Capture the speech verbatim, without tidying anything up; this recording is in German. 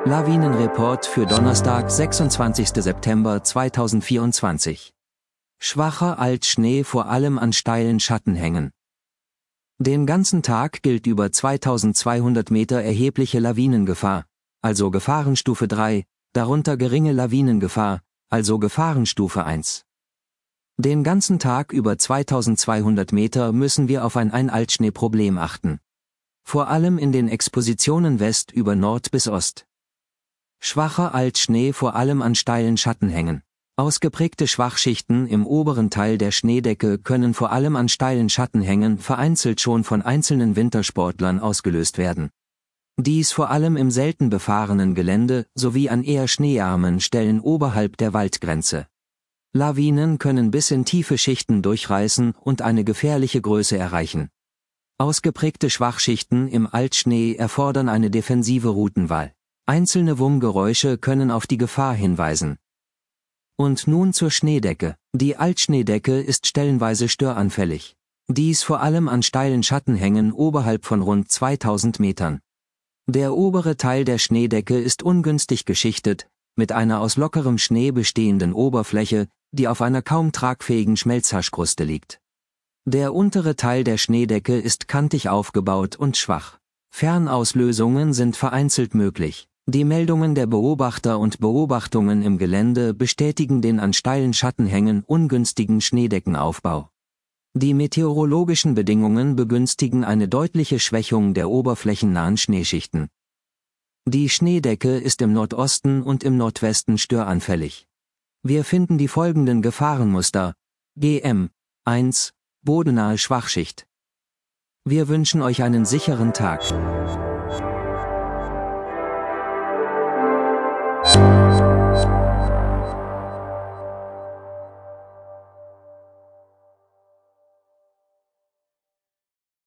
Lawinenreport für Donnerstag, sechsundzwanzigsten September zweitausendvierundzwanzig. Schwacher Altschnee vor allem an steilen Schattenhängen. Den ganzen Tag gilt über zweitausendzweihundert Meter erhebliche Lawinengefahr, also Gefahrenstufe drei, darunter geringe Lawinengefahr, also Gefahrenstufe eins. Den ganzen Tag über zweitausendzweihundert Meter müssen wir auf ein Ein-Altschnee-Problem achten. Vor allem in den Expositionen West über Nord bis Ost. Schwacher Altschnee vor allem an steilen Schattenhängen. Ausgeprägte Schwachschichten im oberen Teil der Schneedecke können vor allem an steilen Schattenhängen vereinzelt schon von einzelnen Wintersportlern ausgelöst werden. Dies vor allem im selten befahrenen Gelände sowie an eher schneearmen Stellen oberhalb der Waldgrenze. Lawinen können bis in tiefe Schichten durchreißen und eine gefährliche Größe erreichen. Ausgeprägte Schwachschichten im Altschnee erfordern eine defensive Routenwahl. Einzelne Wummgeräusche können auf die Gefahr hinweisen. Und nun zur Schneedecke. Die Altschneedecke ist stellenweise störanfällig. Dies vor allem an steilen Schattenhängen oberhalb von rund zweitausend Metern. Der obere Teil der Schneedecke ist ungünstig geschichtet, mit einer aus lockerem Schnee bestehenden Oberfläche, die auf einer kaum tragfähigen Schmelzhaschkruste liegt. Der untere Teil der Schneedecke ist kantig aufgebaut und schwach. Fernauslösungen sind vereinzelt möglich. Die Meldungen der Beobachter und Beobachtungen im Gelände bestätigen den an steilen Schattenhängen ungünstigen Schneedeckenaufbau. Die meteorologischen Bedingungen begünstigen eine deutliche Schwächung der oberflächennahen Schneeschichten. Die Schneedecke ist im Nordosten und im Nordwesten störanfällig. Wir finden die folgenden Gefahrenmuster: G M eins, bodennahe Schwachschicht. Wir wünschen euch einen sicheren Tag.